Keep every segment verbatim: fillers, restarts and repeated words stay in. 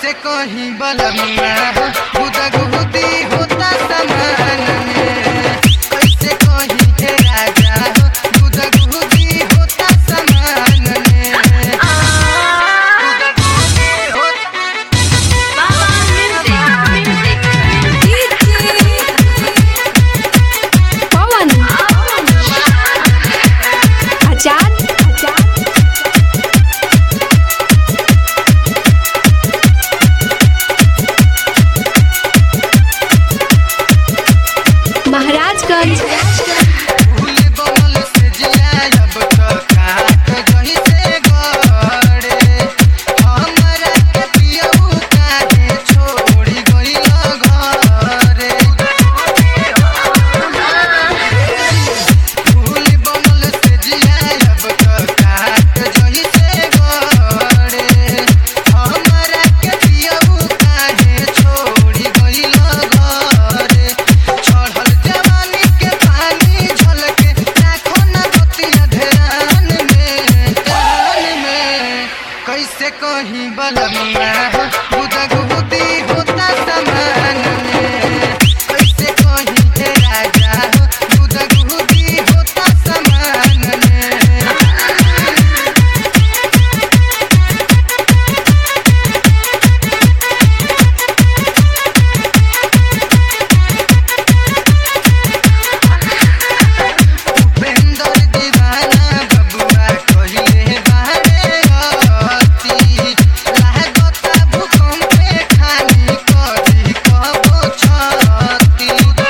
कैसे कहीं बलमुआ गुदगुदी होता समान में, कैसे कहीं हे राजा गुदगुदी होता समान में, गुदगुदी होता पवन आजाद महाराजगंज फूल बनल से जियाब तो काट जही से गड़े, हमरा के पियऊ काहे छोड़ी गइल घरे, फूल बनल से जियाब तो काट जही से गड़े, हमरा के पियऊ काहे छोड़ी गइल घरे, चढ़ल जवानी के पानी झलके राखो ना बतिया ध्यान में, ध्यान में कैसे कहीं बलमुआ गुदगुदी होता समान में, कैसे कहीं हे राजा गुदगुदी होता समान में, उपेंद्र दीवाना बबुआ कहिले बारे अति, लागता भूकंपे खानी करी कबो छती,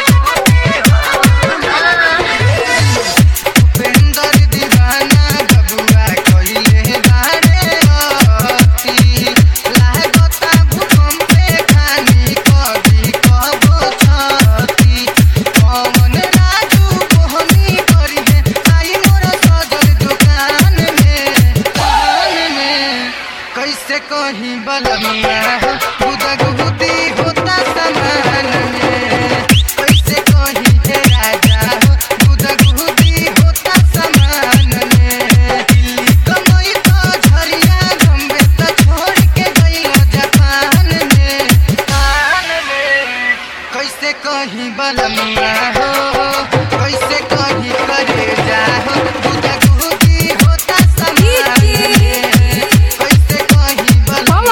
उपेंद्र दीवाना बबुआ कहिले बारे अति, लागता भूकंपे खानी करी कबो छती, पवन राजू कोहनी करी है आई मोरा सजल दुकान में, दुकान में कैसे कहीं बलमुआ गुदगुदी होता समान में, कैसे कहीं हे राजा गुदगुदी होता समान में, दिल्ली कमई तो झरिया गम्बे तो छोड़ के गइल जापान में, जापान में कैसे कहीं बलमुआ हो, कैसे कहीं करे जाहो गुदगुदी होता समान में, कैसे कहीं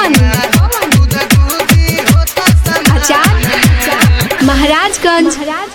बलमुआ गुदगुदी होता समान आजाद में। महाराजगंज